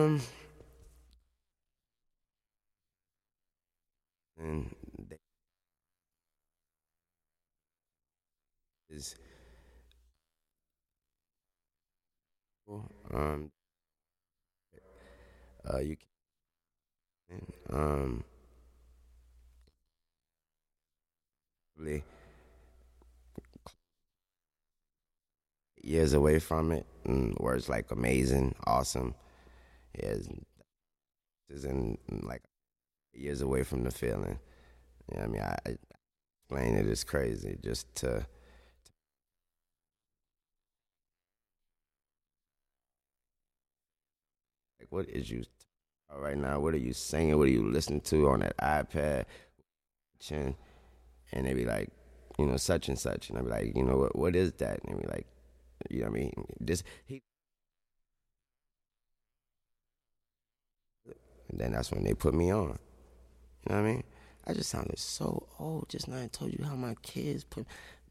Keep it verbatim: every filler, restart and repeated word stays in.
Um, and they is um uh you can um probably years away from it, and where it's like amazing, awesome. Yeah, it's, it's in like years away from the feeling. You know what I mean? I, I explain it is crazy just to like what is you right now? What are you singing? What are you listening to on that iPad? And and they be like, you know, such and such, and I be like, you know, what what is that? And they be like, you know what I mean? This he, and then that's when they put me on. You know what I mean? I just sounded so old just now. I told you how my kids put